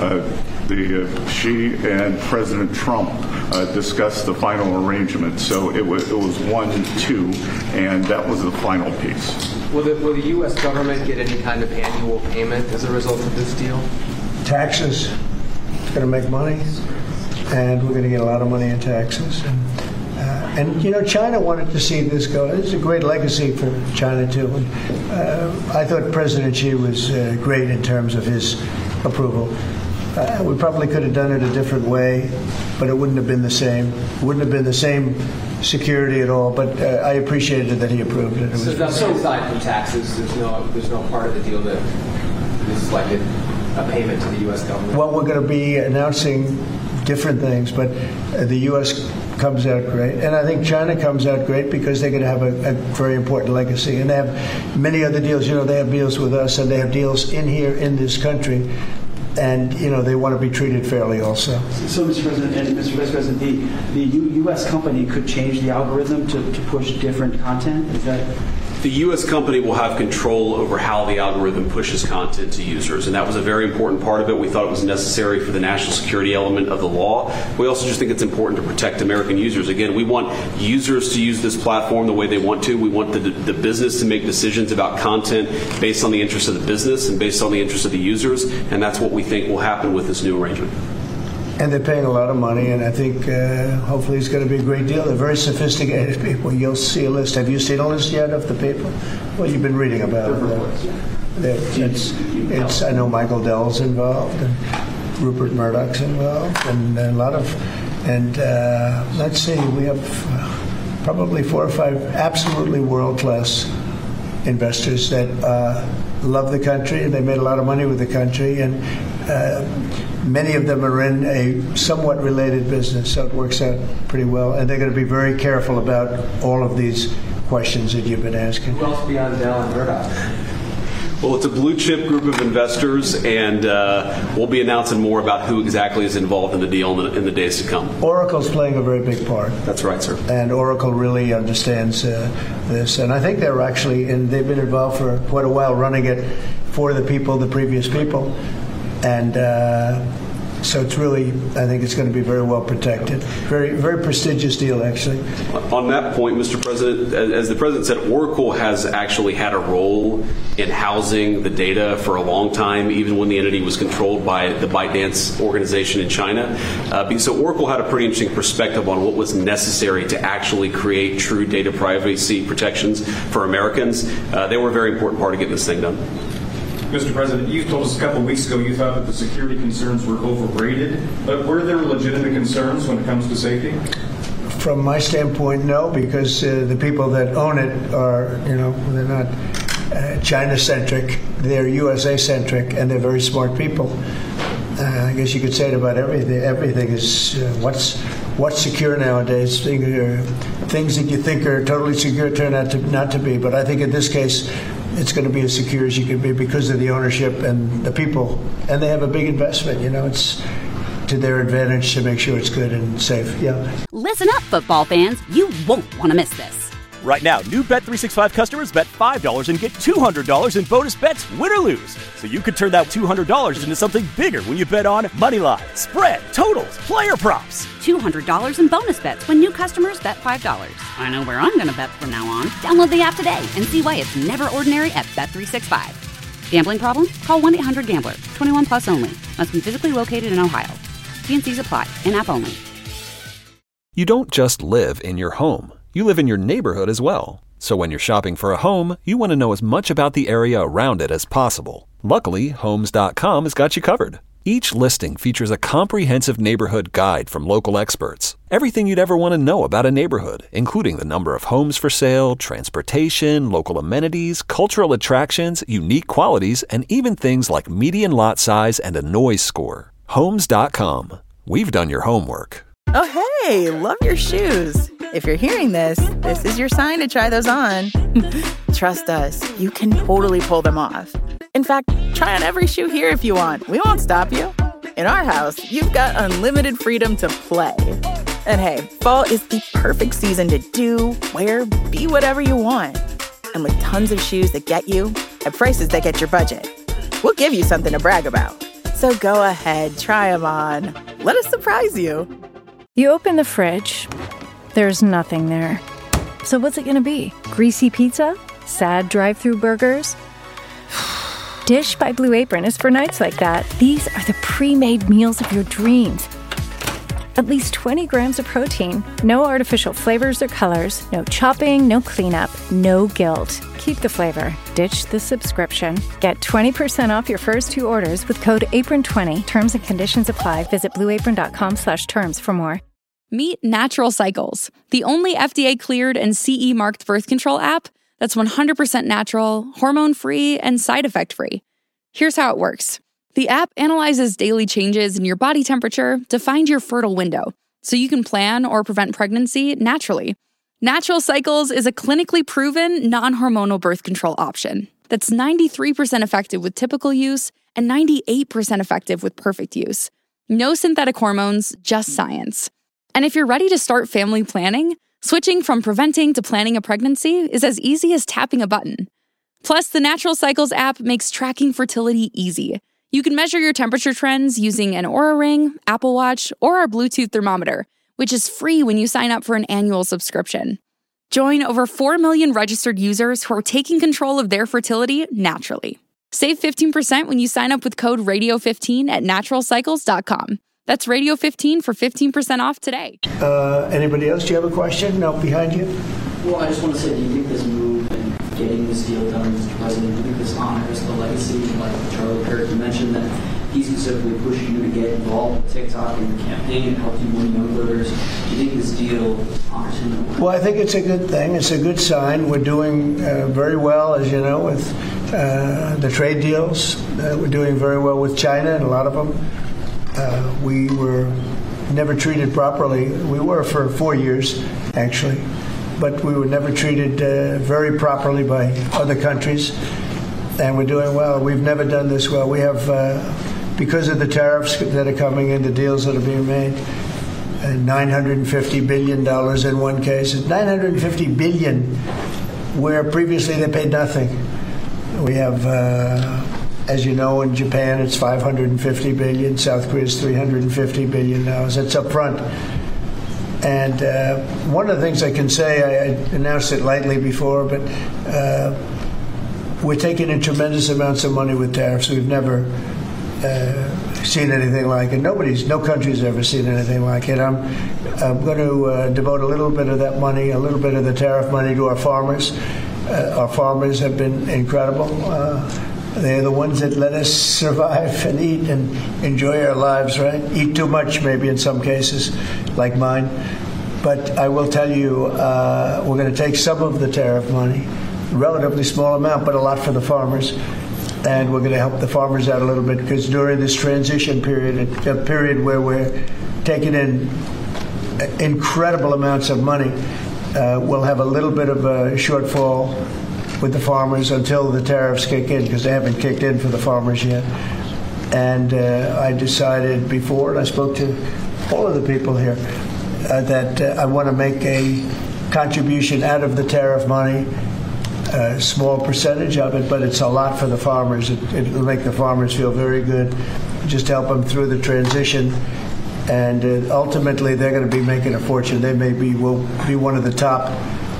Xi and President Trump discussed the final arrangement. So it was 1-2, and that was the final piece. Will the U.S. government get any kind of annual payment as a result of this deal? Taxes. It's going to make money, and we're going to get a lot of money in taxes. And you know, China wanted to see this go. It's a great legacy for China, too. And, I thought President Xi was great in terms of his approval. We probably could have done it a different way, but it wouldn't have been the same. It wouldn't have been the same security at all, but I appreciated that he approved it. So aside from taxes, there's no part of the deal that is like a payment to the U.S. government? Well, we're going to be announcing different things, but the U.S. comes out great. And I think China comes out great because they're going to have a very important legacy. And they have many other deals. You know, they have deals with us, and they have deals in here in this country. And, you know, they want to be treated fairly also. So, Mr. President and Mr. Vice President, the U.S. company could change the algorithm to push different content? Is that... The U.S. company will have control over how the algorithm pushes content to users, and that was a very important part of it. We thought it was necessary for the national security element of the law. We also just think it's important to protect American users. Again, we want users to use this platform the way they want to. We want the business to make decisions about content based on the interests of the business and based on the interests of the users, and that's what we think will happen with this new arrangement. And they're paying a lot of money, and I think hopefully it's going to be a great deal. They're very sophisticated people. You'll see a list. Have you seen a list yet of the people? Well, you've been reading about it. I know Michael Dell's involved, and Rupert Murdoch's involved, and a lot of. And let's see, we have probably 4 or 5 absolutely world-class investors that love the country, and they made a lot of money with the country, and many of them are in a somewhat related business, so it works out pretty well. And they're going to be very careful about all of these questions that you've been asking. Who else beyond Dell and Murdoch? Well, it's a blue-chip group of investors, and we'll be announcing more about who exactly is involved in the deal in the days to come. Oracle's playing a very big part. That's right, sir. And Oracle really understands this. And I think they're actually, and they've been involved for quite a while, running it for the people, the previous people. And so it's really, I think it's going to be very well protected. Very, very prestigious deal, actually. On that point, Mr. President, as the President said, Oracle has actually had a role in housing the data for a long time, even when the entity was controlled by the ByteDance organization in China. So Oracle had a pretty interesting perspective on what was necessary to actually create true data privacy protections for Americans. They were a very important part of getting this thing done. Mr. President, you told us a couple of weeks ago you thought that the security concerns were overrated, but were there legitimate concerns when it comes to safety? From my standpoint, no, because the people that own it are, you know, they're not China-centric, they're USA-centric, and they're very smart people. I guess you could say it about everything. Everything is what's secure nowadays. Things that you think are totally secure turn out not to be. But I think in this case, it's going to be as secure as you can be because of the ownership and the people. And they have a big investment. You know, it's to their advantage to make sure it's good and safe. Yeah. Listen up, football fans. You won't want to miss this. Right now, new Bet365 customers bet $5 and get $200 in bonus bets, win or lose. So you could turn that $200 into something bigger when you bet on moneyline, spread, totals, player props. $200 in bonus bets when new customers bet $5. I know where I'm going to bet from now on. Download the app today and see why it's never ordinary at Bet365. Gambling problem? Call 1-800-GAMBLER. 21 plus only. Must be physically located in Ohio. T&Cs apply. In-app only. You don't just live in your home. You live in your neighborhood as well. So when you're shopping for a home, you want to know as much about the area around it as possible. Luckily, Homes.com has got you covered. Each listing features a comprehensive neighborhood guide from local experts. Everything you'd ever want to know about a neighborhood, including the number of homes for sale, transportation, local amenities, cultural attractions, unique qualities, and even things like median lot size and a noise score. Homes.com. We've done your homework. Oh, hey, love your shoes. If you're hearing this, this is your sign to try those on. Trust us, you can totally pull them off. In fact, try on every shoe here if you want. We won't stop you. In our house, you've got unlimited freedom to play. And hey, fall is the perfect season to do, wear, be whatever you want. And with tons of shoes that get you at prices that get your budget, we'll give you something to brag about. So go ahead, try them on. Let us surprise you. You open the fridge. There's nothing there. So what's it gonna be? Greasy pizza? Sad drive-thru burgers? Dish by Blue Apron is for nights like that. These are the pre-made meals of your dreams. At least 20 grams of protein, no artificial flavors or colors, no chopping, no cleanup, no guilt. Keep the flavor. Ditch the subscription. Get 20% off your first 2 orders with code APRON20. Terms and conditions apply. Visit blueapron.com/terms for more. Meet Natural Cycles, the only FDA-cleared and CE-marked birth control app that's 100% natural, hormone-free, and side effect-free. Here's how it works. The app analyzes daily changes in your body temperature to find your fertile window, so you can plan or prevent pregnancy naturally. Natural Cycles is a clinically proven, non-hormonal birth control option that's 93% effective with typical use and 98% effective with perfect use. No synthetic hormones, just science. And if you're ready to start family planning, switching from preventing to planning a pregnancy is as easy as tapping a button. Plus, the Natural Cycles app makes tracking fertility easy. You can measure your temperature trends using an Oura Ring, Apple Watch, or our Bluetooth thermometer, which is free when you sign up for an annual subscription. Join over 4 million registered users who are taking control of their fertility naturally. Save 15% when you sign up with code RADIO15 at naturalcycles.com. That's Radio 15 for 15% off today. Anybody else? Do you have a question? No, behind you. Well, I just want to say, do you think this move and getting this deal done, Mr. President, do you think this honors the legacy, like Charlie Kirk, you mentioned that he specifically pushed you to get involved with TikTok in the campaign and helped you win young voters? Do you think this deal honors him? Well, I think it's a good thing. It's a good sign. We're doing very well, as you know, with the trade deals. We're doing very well with China, and a lot of them. We were never treated properly. We were for 4 years, actually, but we were never treated very properly by other countries, and we're doing well. We've never done this well. We have, because of the tariffs that are coming in, the deals that are being made, $950 billion in one case. $950 billion, where previously they paid nothing. We have... as you know, in Japan, it's $550 billion. South Korea's $350 billion now. That's up front. And one of the things I can say, I announced it lightly before, but we're taking in tremendous amounts of money with tariffs. We've never seen anything like it. No country's ever seen anything like it. I'm going to devote a little bit of that money, a little bit of the tariff money to our farmers. Our farmers have been incredible. They're the ones that let us survive and eat and enjoy our lives, right? Eat too much, maybe in some cases, like mine. But I will tell you, we're going to take some of the tariff money, relatively small amount, but a lot for the farmers. And we're going to help the farmers out a little bit, because during this transition period, a period where we're taking in incredible amounts of money, we'll have a little bit of a shortfall with the farmers until the tariffs kick in, because they haven't kicked in for the farmers yet. And I decided before, and I spoke to all of the people here, that I want to make a contribution out of the tariff money, a small percentage of it, but it's a lot for the farmers. It'll make the farmers feel very good, just help them through the transition. And ultimately, they're going to be making a fortune. They will be one of the top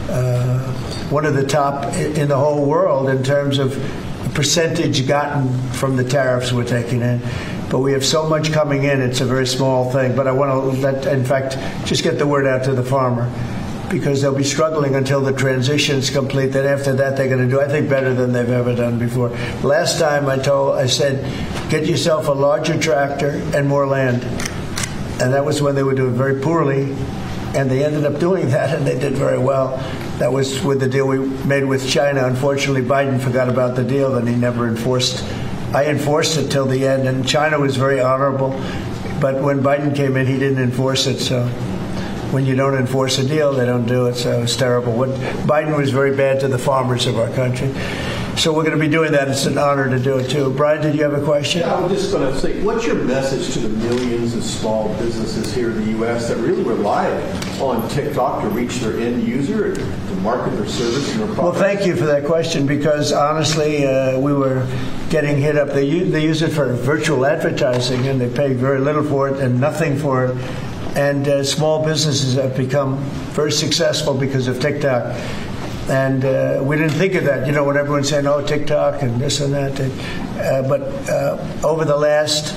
in the whole world in terms of percentage gotten from the tariffs we're taking in. But we have so much coming in, it's a very small thing. But I want to, in fact, just get the word out to the farmer. because they'll be struggling until the transition's complete. Then after that, they're going to do, I think, better than they've ever done before. Last time I said, get yourself a larger tractor and more land. And that was when they were doing very poorly. And they ended up doing that, and they did very well. That was with the deal we made with China. Unfortunately, Biden forgot about the deal, and he never enforced. I enforced it till the end, and China was very honorable. But when Biden came in, he didn't enforce it. So when you don't enforce a deal, they don't do it. So it's terrible. Biden was very bad to the farmers of our country. So we're going to be doing that. It's an honor to do it, too. Brian, did you have a question? Yeah, I was just going to say, what's your message to the millions of small businesses here in the U.S. that really rely on TikTok to reach their end user, to market their service and their product? Well, thank you for that question, because honestly, we were getting hit up. They use it for virtual advertising, and they pay very little for it and nothing for it. And small businesses have become very successful because of TikTok. And we didn't think of that, when everyone's saying, oh, TikTok and this and that. But over the last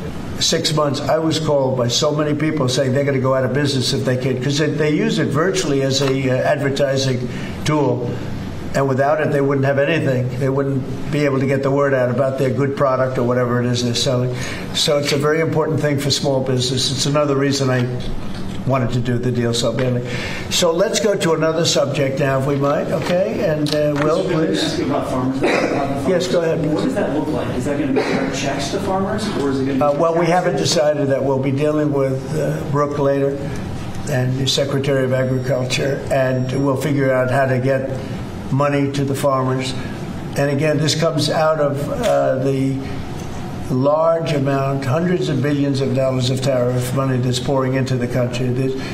6 months, I was called by so many people saying they're going to go out of business if they can, because they use it virtually as a advertising tool. And without it, they wouldn't have anything. They wouldn't be able to get the word out about their good product or whatever it is they're selling. So it's a very important thing for small business. It's another reason I wanted to do the deal so badly. So let's go to another subject now, if we might, okay? And Will, please. Ask you about farmers. Yes, go ahead. What does that look like? Is that going to be direct checks to farmers, or is it going to be well, we haven't decided that. We'll be dealing with Brooke later and the Secretary of Agriculture, and we'll figure out how to get money to the farmers. And again, this comes out of the large amount, hundreds of billions of dollars of tariff money that's pouring into the country.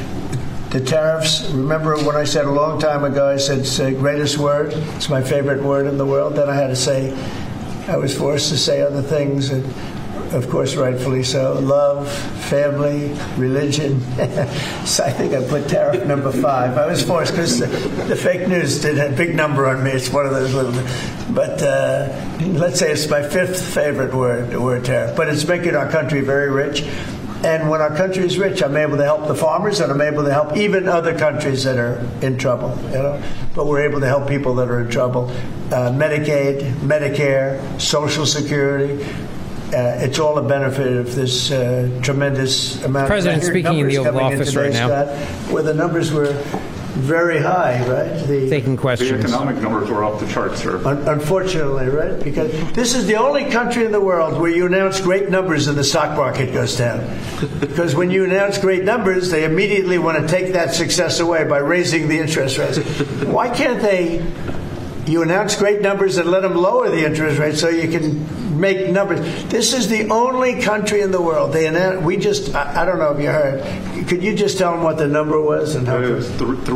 The tariffs, remember when I said a long time ago, I said it's the greatest word, it's my favorite word in the world. Then I had to say, I was forced to say other things, and of course, rightfully so. Love, family, religion. So I think I put tariff number 5. I was forced because the fake news did a big number on me. It's one of those little. But let's say it's my 5th favorite word, the word tariff. But it's making our country very rich. And when our country is rich, I'm able to help the farmers, and I'm able to help even other countries that are in trouble. But we're able to help people that are in trouble. Medicaid, Medicare, Social Security. It's all a benefit of this tremendous amount. President speaking in the Oval Office right now, where the numbers were very high, right? Taking questions. The economic numbers were off the charts, sir. Unfortunately, right? Because this is the only country in the world where you announce great numbers and the stock market goes down. Because when you announce great numbers, they immediately want to take that success away by raising the interest rates. Why can't they? You announce great numbers and let them lower the interest rate so you can make numbers. This is the only country in the world. They announce. I don't know if you heard. Could you just tell them what the number was and how? It was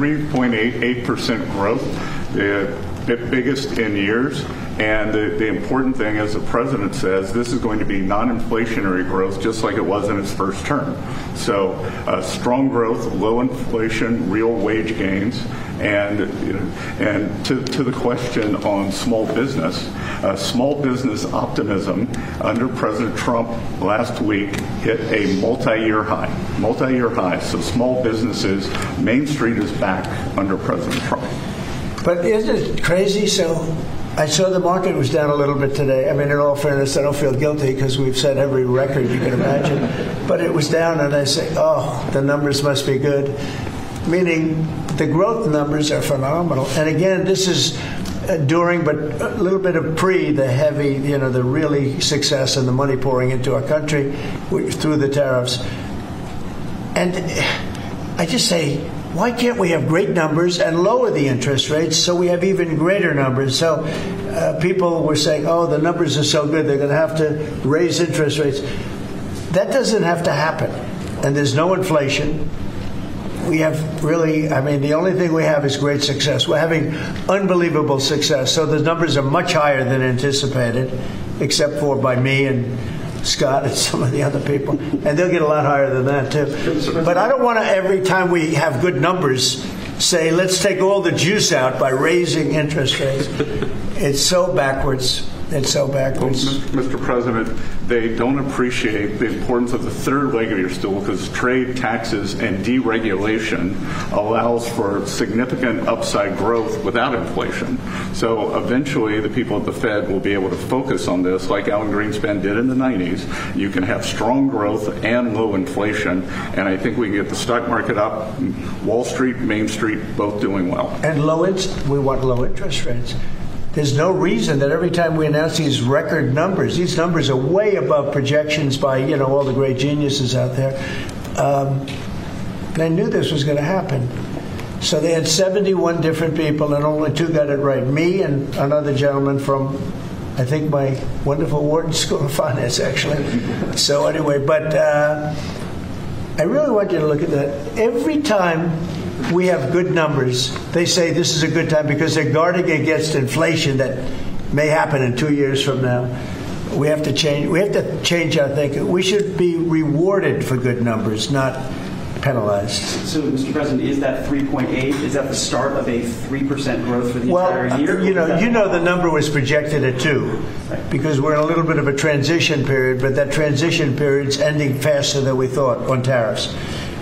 3.88% growth, the biggest in years. And the important thing, as the president says, this is going to be non-inflationary growth, just like it was in its first term. So strong growth, low inflation, real wage gains. And to the question on small business optimism under President Trump last week hit a multi-year high. So small businesses, Main Street is back under President Trump. But isn't it crazy? So I saw the market was down a little bit today. I mean, in all fairness, I don't feel guilty because we've set every record you can imagine. But it was down, and I say, oh, the numbers must be good. Meaning the growth numbers are phenomenal. And again, this is during, but a little bit of the heavy, the really success and the money pouring into our country through the tariffs. And I just say, why can't we have great numbers and lower the interest rates so we have even greater numbers? So people were saying, oh, the numbers are so good, they're going to have to raise interest rates. That doesn't have to happen. And there's no inflation. We have the only thing we have is great success. We're having unbelievable success. So the numbers are much higher than anticipated, except for by me and Scott and some of the other people. And they'll get a lot higher than that, too. But I don't want to, every time we have good numbers, say, let's take all the juice out by raising interest rates. It's so backwards. It's so backwards. Well, Mr. President, they don't appreciate the importance of the third leg of your stool, because trade, taxes, and deregulation allows for significant upside growth without inflation. So eventually the people at the Fed will be able to focus on this like Alan Greenspan did in the 90s. You can have strong growth and low inflation, and I think we can get the stock market up, Wall Street, Main Street, both doing well. And we want low interest rates. There's no reason that every time we announce these record numbers, these numbers are way above projections by, all the great geniuses out there. They knew this was going to happen. So they had 71 different people, and only 2 got it right. Me and another gentleman from, I think, my wonderful Wharton School of Finance, actually. So anyway, but I really want you to look at that. Every time we have good numbers, they say this is a good time because they're guarding against inflation that may happen in 2 years from now. We have to change our thinking. We should be rewarded for good numbers, not penalized. So, Mr. President, is that 3.8? Is that the start of a 3% growth for the entire year? The number was projected at 2, because we're in a little bit of a transition period, but that transition period's ending faster than we thought on tariffs.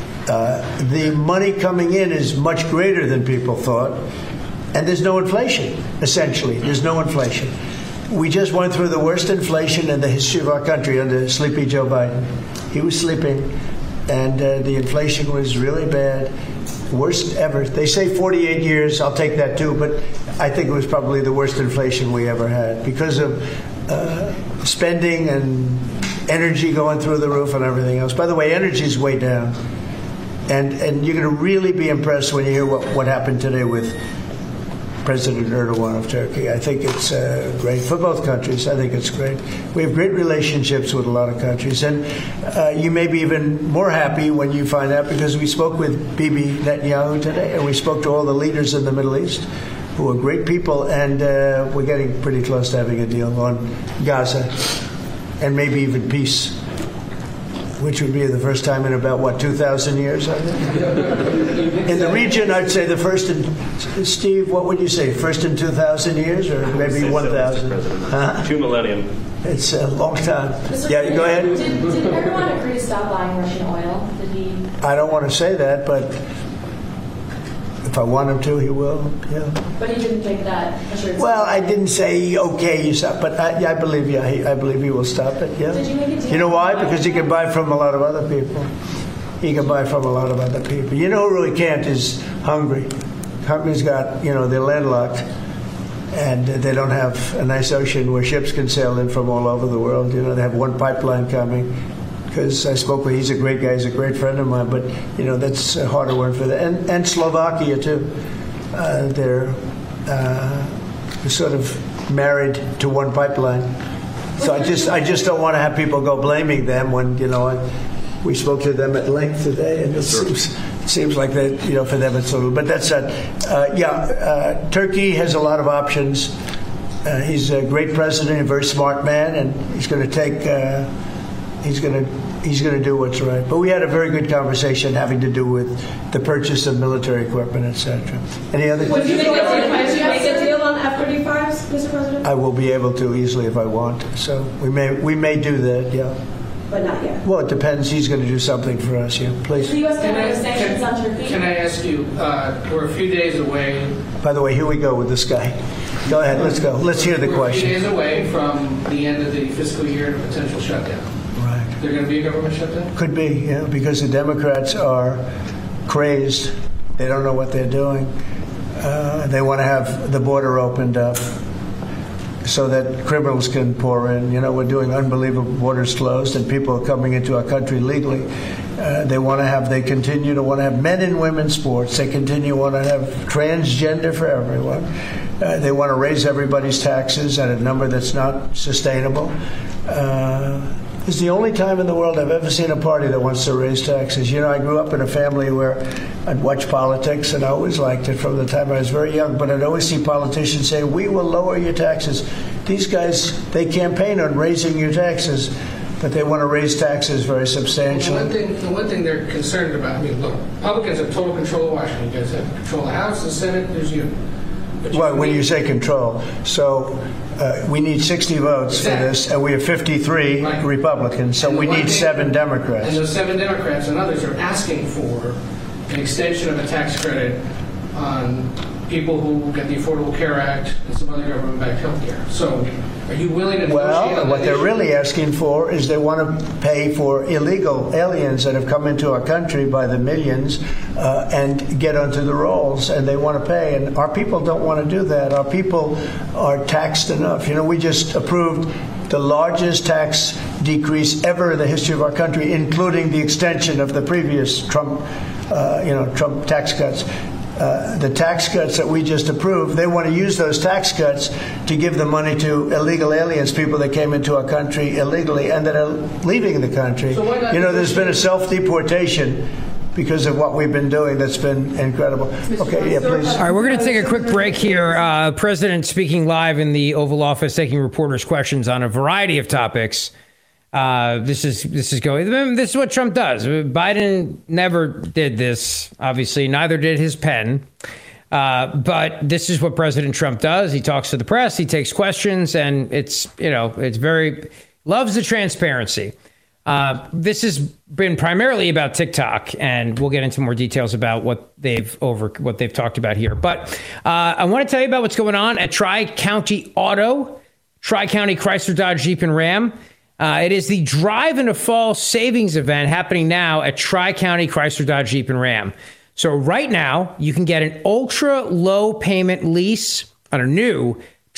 The money coming in is much greater than people thought, and there's no inflation, essentially. There's no inflation. We just went through the worst inflation in the history of our country under sleepy Joe Biden. He was sleeping, and the inflation was really bad, worst ever. They say 48 years, I'll take that too, but I think it was probably the worst inflation we ever had because of spending and energy going through the roof and everything else. By the way, energy's way down. And you're going to really be impressed when you hear what happened today with President Erdogan of Turkey. I think it's great for both countries. I think it's great. We have great relationships with a lot of countries. And you may be even more happy when you find out, because we spoke with Bibi Netanyahu today, and we spoke to all the leaders in the Middle East, who are great people, and we're getting pretty close to having a deal on Gaza and maybe even peace, which would be the first time in about, 2,000 years, I think? In the region, I'd say the first in, Steve, what would you say, first in 2,000 years, or maybe 1,000? 2 millennium. It's a long time. Yeah, go ahead. Did Erdogan agree to stop buying Russian oil? Did he? I don't want to say that, but if I want him to, he will, yeah. But he didn't take that assurance? Well, I didn't say, okay, you stop, but I believe, I believe he will stop it, yeah. Did you make a deal? You know why? Because he can buy from a lot of other people. He can buy from a lot of other people. You know who really can't is Hungary. Hungary's got, they're landlocked, and they don't have a nice ocean where ships can sail in from all over the world. They have one pipeline coming. Because I spoke with, he's a great guy, he's a great friend of mine, but, that's a harder one for them. And Slovakia, too. They're sort of married to one pipeline. So I just don't want to have people go blaming them when, we spoke to them at length today, and it seems like that, for them it's a little, but that's Turkey has a lot of options. He's a great president, a very smart man, and he's going to take, he's going to do what's right. But we had a very good conversation having to do with the purchase of military equipment, etc. Any other questions? Would you make a deal on F-35s, Mr. President? I will be able to easily if I want. So we may do that, yeah. But not yet. Well, it depends. He's going to do something for us, yeah. Please. The U.S. can sanctions on Turkey? Can I ask you, we're a few days away. By the way, here we go with this guy. Go ahead, let's go. Let's hear the question. We're a few days away from the end of the fiscal year and a potential shutdown. Right. Is there going to be a government shutdown? Could be, yeah, because the Democrats are crazed. They don't know what they're doing. They want to have the border opened up so that criminals can pour in. We're doing unbelievable borders closed, and people are coming into our country legally. They continue to want to have men and women sports. They continue to want to have transgender for everyone. They want to raise everybody's taxes at a number that's not sustainable. It's the only time in the world I've ever seen a party that wants to raise taxes. I grew up in a family where I'd watch politics, and I always liked it from the time I was very young, but I'd always see politicians say, we will lower your taxes. These guys, they campaign on raising your taxes, but they want to raise taxes very substantially. The one thing they're concerned about, look, Republicans have total control of Washington. You guys have control of the House, the Senate, there's you. Well, when you say control, so we need 60 votes for this, and we have 53 Republicans, so we need 7 Democrats. And those 7 Democrats and others are asking for an extension of a tax credit on people who get the Affordable Care Act and some other government-backed health care. So are you willing to negotiate on what that they're issue? really asking for is they want to pay for illegal aliens that have come into our country by the millions and get onto the rolls, and they want to pay. And our people don't want to do that. Our people are taxed enough. You know, we just approved the largest tax decrease ever in the history of our country, including the extension of the previous Trump tax cuts. The tax cuts that we just approved, they want to use those tax cuts to give the money to illegal aliens, people that came into our country illegally and that are leaving the country. So why not there's been a self-deportation because of what we've been doing that's been incredible. Okay, yeah, please. All right, we're going to take a quick break here. President speaking live in the Oval Office, taking reporters' questions on a variety of topics. This is what Trump does. Biden never did this, obviously. Neither did his pen. But this is what President Trump does. He talks to the press. He takes questions, and it's loves the transparency. This has been primarily about TikTok, and we'll get into more details about what they've talked about here. But I want to tell you about what's going on at Tri-County Auto, Tri-County Chrysler, Dodge, Jeep, and Ram. It is the Drive into Fall savings event happening now at Tri-County Chrysler, Dodge, Jeep, and Ram. So right now, you can get an ultra low payment lease on a new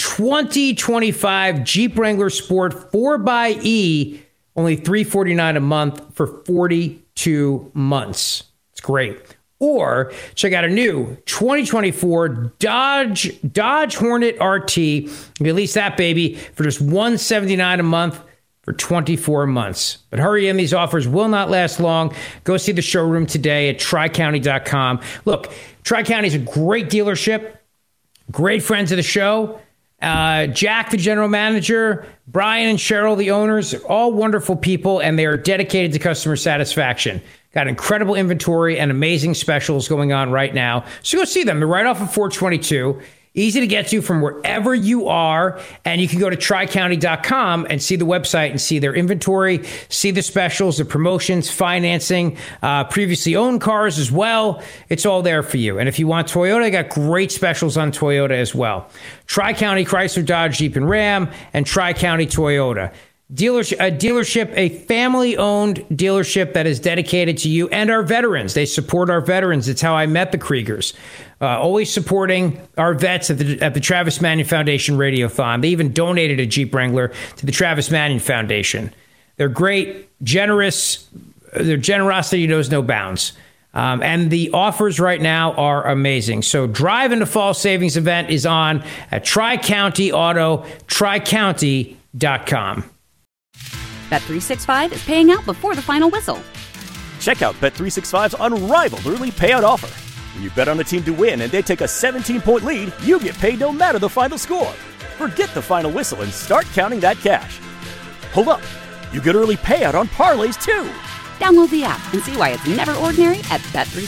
2025 Jeep Wrangler Sport 4xE, only $349 a month for 42 months. It's great. Or check out a new 2024 Dodge Hornet RT. You can lease that baby for just $179 a month for 24 months. But hurry in, these offers will not last long. Go see the showroom today at tricounty.com. Look, Tri-County is a great dealership, great friends of the show. Jack, the general manager, Brian and Cheryl, the owners, all wonderful people, and they are dedicated to customer satisfaction. Got incredible inventory and amazing specials going on right now. So go see them. They're right off of 422. Easy to get to from wherever you are. And you can go to tricounty.com and see the website and see their inventory, see the specials, the promotions, financing, previously owned cars as well. It's all there for you. And if you want Toyota, they got great specials on Toyota as well. Tri-County Chrysler, Dodge, Jeep, and Ram, and Tri-County Toyota. Dealership, a family-owned dealership that is dedicated to you and our veterans. They support our veterans. It's how I met the Kriegers. Always supporting our vets at the Travis Manion Foundation Radiothon. They even donated a Jeep Wrangler to the Travis Manion Foundation. They're great, generous. Their generosity knows no bounds. And the offers right now are amazing. So Drive into Fall Savings event is on at Tri-County Auto, tricounty.com. Bet365 is paying out before the final whistle. Check out Bet365's unrivaled early payout offer. When you bet on a team to win and they take a 17-point lead, you get paid no matter the final score. Forget the final whistle and start counting that cash. Hold up. You get early payout on parlays, too. Download the app and see why it's never ordinary at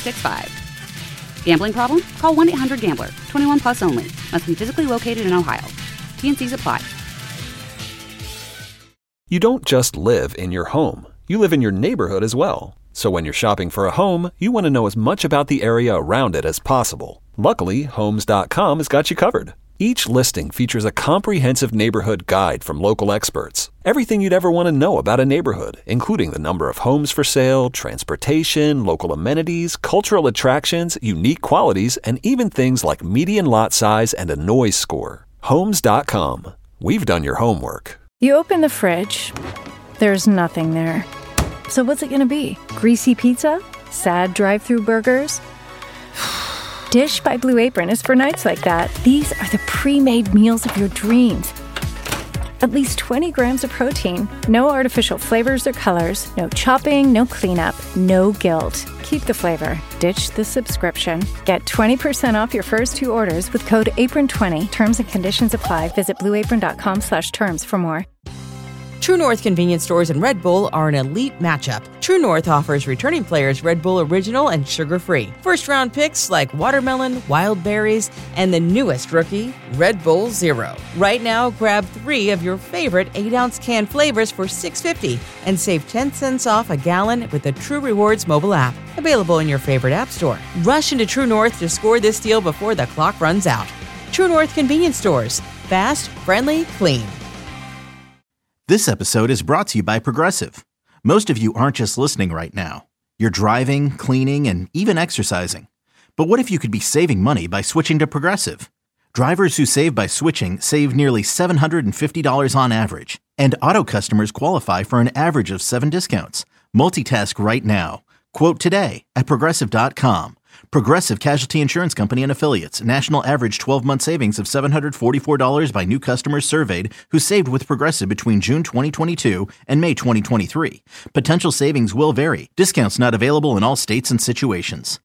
Bet365. Gambling problem? Call 1-800-GAMBLER. 21 plus only. Must be physically located in Ohio. T&Cs apply. You don't just live in your home. You live in your neighborhood as well. So when you're shopping for a home, you want to know as much about the area around it as possible. Luckily, Homes.com has got you covered. Each listing features a comprehensive neighborhood guide from local experts. Everything you'd ever want to know about a neighborhood, including the number of homes for sale, transportation, local amenities, cultural attractions, unique qualities, and even things like median lot size and a noise score. Homes.com. We've done your homework. You open the fridge, there's nothing there. So what's it going to be? Greasy pizza? Sad drive-through burgers? Dish by Blue Apron is for nights like that. These are the pre-made meals of your dreams. At least 20 grams of protein, no artificial flavors or colors, no chopping, no cleanup, no guilt. Keep the flavor. Ditch the subscription. Get 20% off your first 2 orders with code APRON20. Terms and conditions apply. Visit blueapron.com/terms for more. True North convenience stores and Red Bull are an elite matchup. True North offers returning players Red Bull Original and sugar-free. First-round picks like watermelon, wild berries, and the newest rookie, Red Bull Zero. Right now, grab 3 of your favorite 8-ounce can flavors for $6.50 and save 10 cents off a gallon with the True Rewards mobile app. Available in your favorite app store. Rush into True North to score this deal before the clock runs out. True North convenience stores. Fast, friendly, clean. This episode is brought to you by Progressive. Most of you aren't just listening right now. You're driving, cleaning, and even exercising. But what if you could be saving money by switching to Progressive? Drivers who save by switching save nearly $750 on average. And auto customers qualify for an average of 7 discounts. Multitask right now. Quote today at Progressive.com. Progressive Casualty Insurance Company and Affiliates. National average 12-month savings of $744 by new customers surveyed who saved with Progressive between June 2022 and May 2023. Potential savings will vary. Discounts not available in all states and situations.